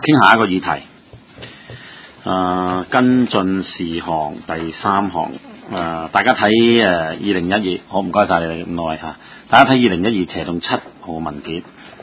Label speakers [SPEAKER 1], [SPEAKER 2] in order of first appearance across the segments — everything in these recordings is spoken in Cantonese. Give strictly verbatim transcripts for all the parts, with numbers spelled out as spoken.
[SPEAKER 1] 傾下一個議題，誒、呃、跟進事項第三項，誒、呃、大家睇誒二零一二，好唔該晒你哋咁耐嚇，大家睇二零一二斜棟七號文件。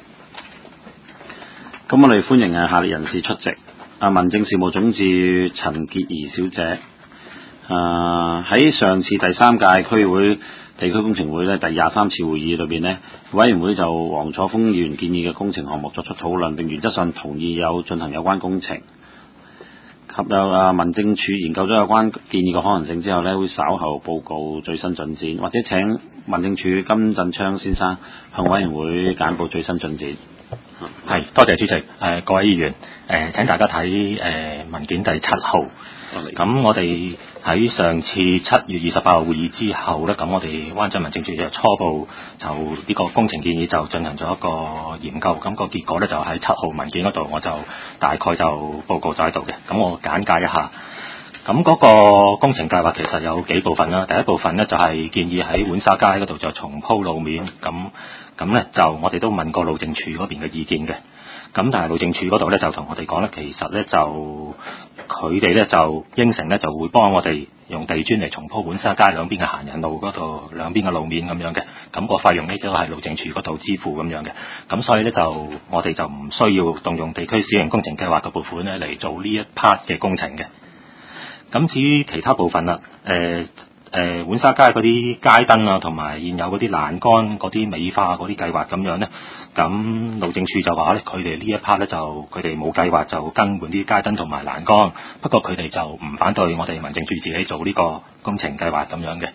[SPEAKER 1] 咁我哋歡迎誒下列人士出席，啊民政事務總署陳潔儀小姐，誒、呃、喺上次第三屆區會地區工程會咧第廿三次會議裏邊呢，委員會就黃楚鋒議員建議嘅工程項目作出討論，並原則上同意有進行有關工程。及有啊民政處研究咗有關建議嘅可能性之後呢，會稍後報告最新進展，或者請民政處金振昌先生向委員會簡報最新進展。
[SPEAKER 2] 係，多謝主席。誒、呃、各位議員，誒、呃、請大家睇誒、呃、文件第七號。咁我哋喺上次七月二十八號會議之後咧，咁我哋灣仔民政處就初步就呢個工程建議就進行咗一個研究，咁、個結果咧就喺七號文件嗰度，我就大概就報告咗喺度嘅。咁我簡介一下。咁嗰個工程計劃其實有幾部分啦。第一部分呢，就係、是、建議喺浣紗街嗰度就重鋪路面。咁咁咧就我哋都問過路政處嗰邊嘅意見嘅。咁但係路政處嗰度咧就同我哋講咧，其實咧就佢哋咧就應承咧就會幫我哋用地磚嚟重鋪浣紗街兩邊嘅行人路嗰度兩邊嘅路面咁樣嘅。咁、個費用咧都係路政處嗰度支付咁樣嘅。咁所以咧就我哋就唔需要動用地區小型工程計劃嘅撥款咧嚟做呢一 part 嘅工程嘅。咁至於其他部分啦，誒誒浣紗街嗰啲街燈啊，同埋現有嗰啲欄杆嗰啲美化嗰啲計劃咁樣咧，咁路政處就話咧，佢哋呢一 part 咧就佢哋冇計劃就更換啲街燈同埋欄杆，不過佢哋就唔反對我哋民政處自己做呢個工程計劃咁樣嘅。誒、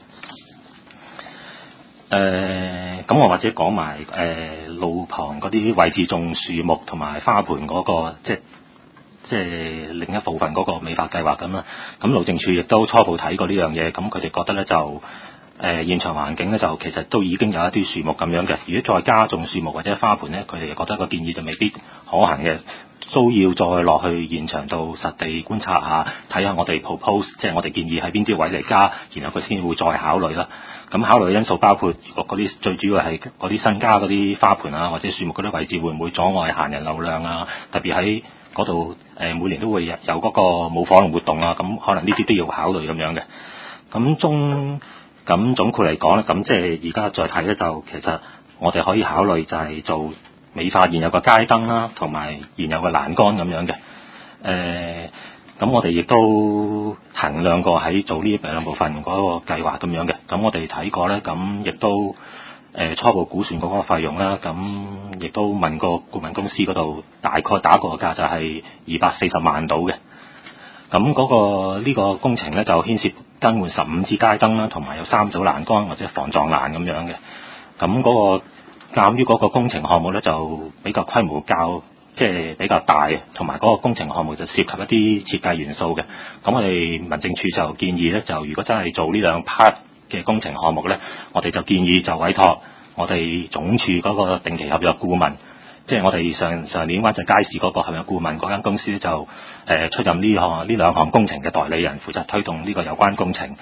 [SPEAKER 2] 呃，咁我或者講埋誒路旁嗰啲位置種樹木同埋花盆嗰、嗰個即係。即係另一部分嗰個美化計劃咁啦，咁路政處亦都初步睇過呢樣嘢，咁佢哋覺得咧就誒、呃、現場環境咧就其實都已經有一啲樹木咁樣嘅，如果再加種樹木或者花盆咧，佢哋覺得個建議就未必可行嘅，都要再落去現場度實地觀察下，睇下我哋 propose 即係我哋建議喺邊啲位嚟加，然後佢先會再考慮啦。咁考慮嘅因素包括嗰啲最主要係嗰啲新加嗰啲花盆啊或者樹木嗰啲位置會唔會阻礙行人流量啊，特別喺嗰度誒每年都會有嗰個舞火龍活動啊，咁可能呢啲都要考慮咁樣嘅。咁中咁總括嚟講咧，咁即係而家再睇咧，就其實我哋可以考慮就係做美化現有嘅街燈啦，同埋現有嘅欄杆咁樣嘅。誒、呃，咁我哋亦都衡量過喺做呢兩部分嗰個計劃咁樣嘅。咁我哋睇過咧，咁亦都。誒初步估算嗰個費用啦，咁亦都問過顧問公司嗰度，大概打過個價就係二百四十萬到嘅。咁嗰、那個呢、這個工程咧就牽涉更換十五支街燈啦，同埋有三組欄杆或者防撞欄咁樣嘅。咁嗰、那個鑑於嗰個工程項目咧就比較規模較即係、就是、比較大，同埋嗰個工程項目就涉及一啲設計元素嘅。咁我哋民政處就建議咧，就如果真係做呢兩 part嘅工程項目咧，我哋就建議就委託我哋總署嗰個定期合約顧問，即係我哋上上年灣仔街市嗰個合約顧問嗰間公司咧就誒、呃、出任呢項呢兩項工程嘅代理人，負責推動呢個有關工程。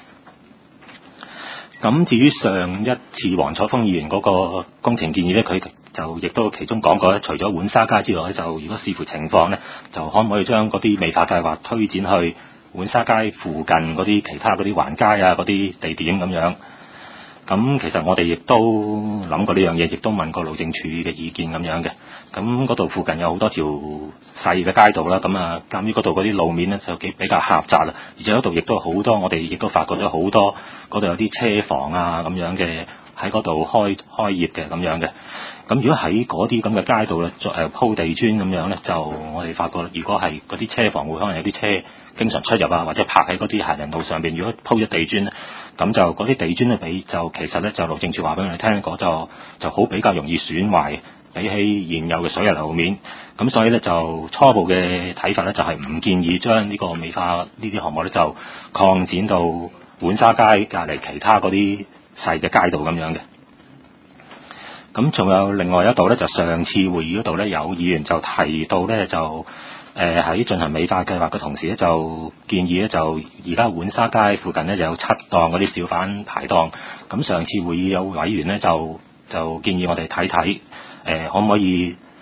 [SPEAKER 2] 咁至於上一次黃楚鋒議員嗰個工程建議咧，佢就亦都其中講過咧，除咗浣紗街之外咧，就如果視乎情況咧，就可唔可以將嗰啲美化計劃推展去浣紗街附近嗰啲其他嗰啲橫街啊嗰啲地點咁樣。咁其實我哋亦都諗過呢樣嘢，亦都問過路政處嘅意見咁樣嘅。咁嗰度附近有好多條細嘅街道啦，咁啊鑑於嗰度嗰啲路面咧就幾比較狹窄啦，而且嗰度亦都好多，我哋亦都發覺咗好多嗰度有啲車房啊咁樣嘅喺嗰度開開業嘅咁樣嘅。咁如果喺嗰啲咁嘅街道咧，再誒鋪地磚咁樣咧，就我哋發覺如果係嗰啲車房會可能有啲車經常出入啊，或者泊喺嗰啲行人路上邊，如果鋪咗地磚咧，咁就嗰啲地磚咧比就其實咧就路政處話俾我哋聽，嗰就就好比較容易損壞，比起現有嘅水泥路面。咁所以咧就初步嘅睇法咧就係唔建議將呢個美化呢啲項目咧就擴展到浣紗街隔離其他嗰啲細嘅街道咁樣嘅。咁仲有另外一度咧，就上次會議嗰度咧，有議員就提到咧，就誒喺、呃、進行美化計劃嘅同時咧，就建議咧，就而家浣紗街附近咧就有七檔嗰啲小販排檔。咁上次會議有委員咧就就建議我哋睇睇誒可唔可以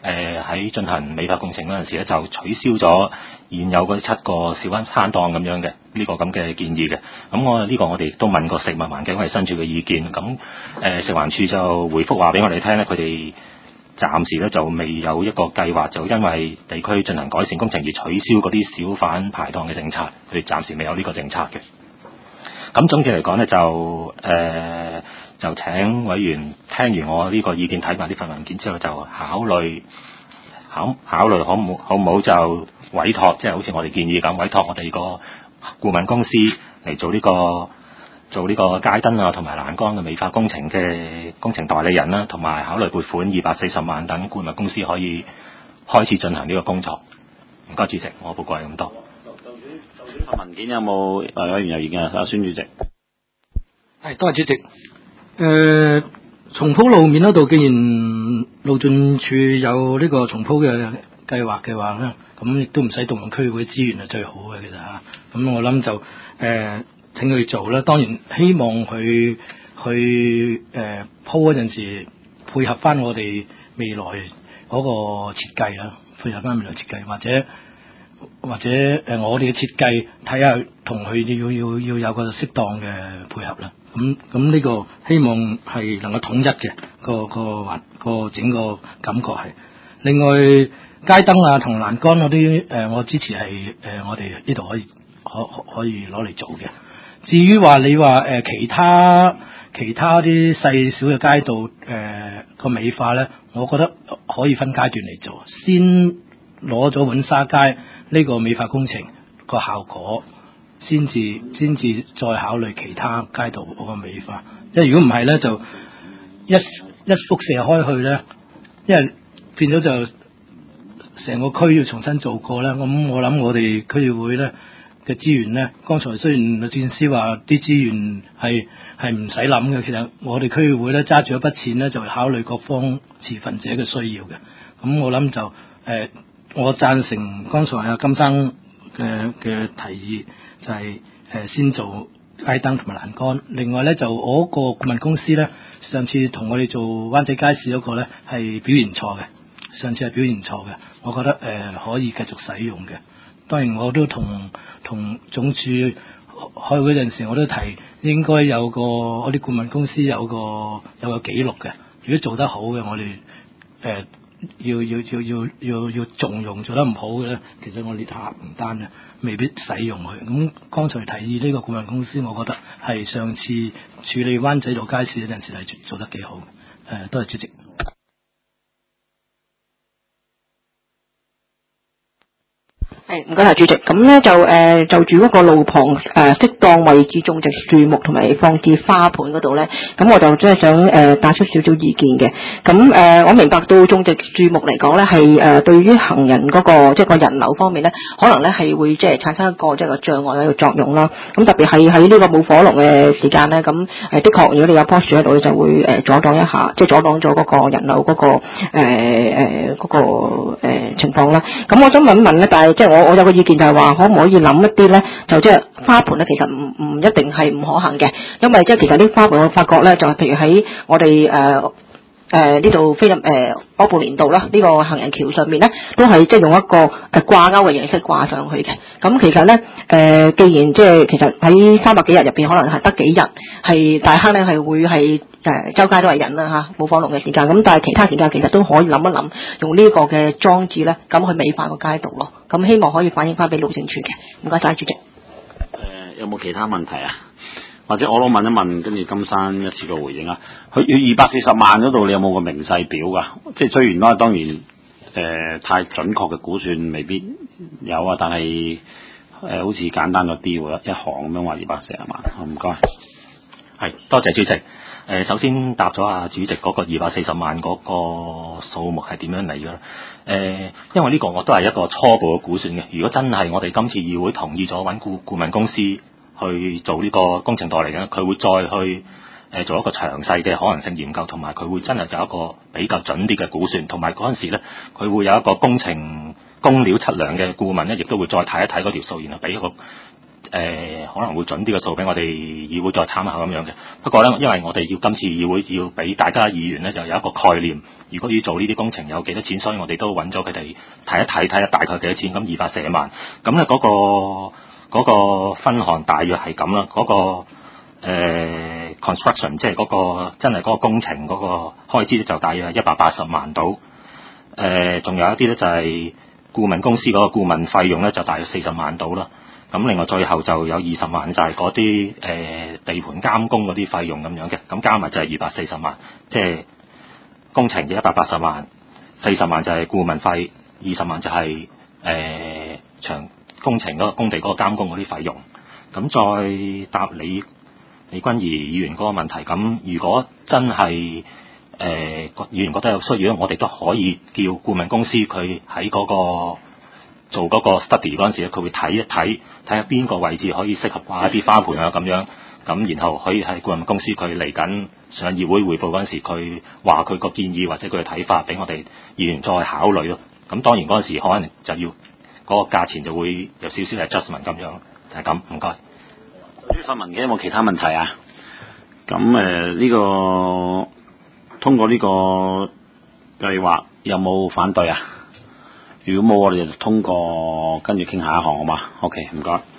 [SPEAKER 2] 誒喺進行美化工程嗰陣時咧，就取消咗現有嗰七個小灣攤檔咁樣嘅呢個咁嘅建議嘅。咁我呢個我哋亦都問過食物環境衞生署嘅意見，咁誒、呃、食環署就回覆話俾我哋聽咧，佢哋暫時咧就未有一個計劃，就因為地區進行改善工程而取消嗰啲小販排檔嘅政策，佢哋暫時未有呢個政策嘅。咁總結嚟講咧，就誒、呃、就請委員聽完我呢個意見，睇埋呢份文件之後，就考慮考考慮好唔好唔好就委託，即係好似我哋建議咁，委託我哋個顧問公司嚟做呢個做呢個街燈啊同埋欄杆嘅美化工程嘅工程代理人啦，同埋考慮撥款二百四十萬等顧問公司可以開始進行呢個工作。唔該主席，我報告係咁多。
[SPEAKER 1] 份文件有冇誒委員有意見啊？阿孫主席，
[SPEAKER 3] 係多謝主席。誒、呃，重鋪路面嗰度，既然路政署有呢個重鋪嘅計劃嘅話咧，咁亦都唔使動用區會資源係最好嘅，其實嚇。咁我諗就誒、呃、請佢做啦。當然希望佢去誒鋪嗰陣時配合翻我哋未來嗰個設計啦，配合翻未來設計或者。或者誒、呃，我哋嘅設計睇下同佢要要要有個適當嘅配合啦。咁咁呢個希望係能夠統一嘅個個環個整個感覺係。另外街燈啊同欄杆嗰啲誒，我支持係誒、呃、我哋呢度可以可可以攞嚟做嘅。至於話你話誒、呃、其他其他啲細小嘅街道誒個、呃、美化咧，我覺得可以分階段嚟做，先攞咗浣紗街呢個美化工程個效果，先至先至再考慮其他街道嗰個美化。即係如果唔係咧，就一一輻射開去咧，因為變咗就成個區要重新做過咧。咁我諗我哋區議會咧嘅資源咧，剛才雖然律政司話啲資源係係唔使諗嘅，其實我哋區議會咧揸住一筆錢咧，就考慮各方持份者嘅需要嘅。咁我諗就誒。呃我贊成剛才阿金生嘅嘅提議，就係、是、誒、呃、先做街燈同埋欄杆。另外咧，就我個顧問公司咧，上次同我哋做灣仔街市嗰個咧係表現錯嘅，上次係表現錯嘅，我覺得誒、呃、可以繼續使用嘅。當然我都同同總署開會陣時，我都提應該有個我啲顧問公司有個有個記錄嘅。如果做得好嘅，我哋誒。呃要要要要要要重用，做得唔好嘅咧，其實我列下唔單嘅，未必使用佢。咁剛才提議呢個顧問公司，我覺得係上次處理灣仔道街市嗰陣時係做得幾好嘅。誒，多謝主席。
[SPEAKER 4] 係唔該晒主席，咁咧就誒、呃、就住嗰個路旁誒適、呃、當位置種植樹木同埋放置花盆嗰度咧，咁我就真係想誒帶、呃、出少少意見嘅。咁誒、呃、我明白到種植樹木嚟講咧，係誒、呃、對於行人嗰、那個即係個人流方面咧，可能咧係會即係產生一個即係個障礙嘅一個作用啦。咁特別係喺呢個冇火龍嘅時間咧，咁誒、呃、的確如果你有棵樹喺度，就會誒、呃、阻擋一下，即係阻擋咗嗰個人流嗰、那個誒誒嗰個誒、呃、情況啦。咁我想問一問咧，但係即係我。我有個意見就係話，可唔可以諗一啲咧？就即係花盆咧，其實唔唔一定係唔可行嘅，因為即係其實啲花盆我發覺咧，就係譬如喺我哋誒誒呢度菲林誒柯布連道啦，呢、這個行人橋上面咧，都係即係用一個誒掛鈎嘅形式掛上去嘅。咁其實咧誒、呃，既然即係其實喺三百幾日入邊，可能係得幾日係大坑咧，係會係誒、呃、周街都係人啦嚇，冇火龍嘅時間。咁但係其他時間其實都可以諗一諗，用呢個嘅裝置咧，咁去美化個街道咯。咁希望可以反映翻俾路政署嘅。唔該晒主席。誒、
[SPEAKER 1] 呃，有冇其他問題啊？或者我都問一問，跟住金山一次過回應啊。佢要二百四十萬嗰度，你有冇個明細表㗎？即係雖然啦，當然誒、呃、太準確嘅估算未必有啊，但係誒、呃、好似簡單咗啲喎，一行咁樣話二百四十萬。好，唔該。
[SPEAKER 2] 係，多謝主席。誒、呃，首先答咗阿主席嗰個二百四十萬嗰個數目係點樣嚟㗎？誒、呃，因為呢個我都係一個初步嘅估算嘅。如果真係我哋今次議會同意咗揾顧顧問公司去做呢個工程代理嘅，佢會再去誒、呃、做一個詳細嘅可能性研究，同埋佢會真係有一個比較準啲嘅估算，同埋嗰陣時咧，佢會有一個工程工料測量嘅顧問咧，亦都會再睇一睇嗰條數，然後俾一個誒、 呃、可能會準啲嘅數俾我哋議會再參考咁樣嘅。不過咧，因為我哋要今次議會要俾大家議員咧就有一個概念，如果要做呢啲工程有幾多錢，所以我哋都揾咗佢哋睇一睇，睇下大概幾多錢。咁二百四十萬，咁咧嗰個嗰、嗰個分項大約係咁啦，嗰、嗰個。誒、呃、construction 即係嗰個真係嗰個工程嗰個開支咧就大約係一百八十萬到，誒、呃、仲有一啲咧就係顧問公司嗰個顧問費用咧就大約四十萬到啦。咁另外最後就有二十萬就係嗰啲誒地盤監工嗰啲費用咁樣嘅，咁加埋就係二百四十萬，即係工程嘅一百八十萬，四十萬就係顧問費，二十萬就係誒長工程嗰個工地嗰個監工嗰啲費用。咁再答你。李君儀議員嗰個問題，咁如果真係誒、呃、議員覺得有需要，我哋都可以叫顧問公司佢喺嗰個做嗰個 study 嗰陣時咧，佢會睇一睇，睇下邊個位置可以適合掛一啲花盆啊咁樣，咁然後可以喺顧問公司佢嚟緊上議會匯報嗰陣時，佢話佢個建議或者佢嘅睇法俾我哋議員再考慮咯。咁當然嗰陣時可能就要嗰、嗰個價錢就會有少少係 adjustment 咁樣，就係咁，唔該。
[SPEAKER 1] 呢發問嘅有冇其他問題啊？咁誒呢個通過呢個計劃有冇反對啊？如果冇，我哋就通過跟住傾下一項好嘛？OK，唔該。